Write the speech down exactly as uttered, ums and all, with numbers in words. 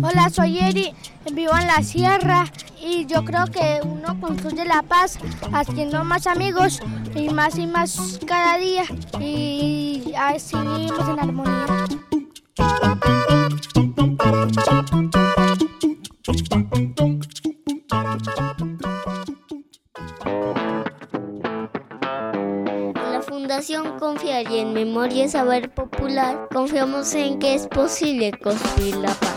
Hola, soy Eri, vivo en la sierra y yo creo que uno construye la paz haciendo más amigos y más y más cada día y así vivimos en armonía. La Fundación Confiar y en Memoria y Saber Popular confiamos en que es posible construir la paz.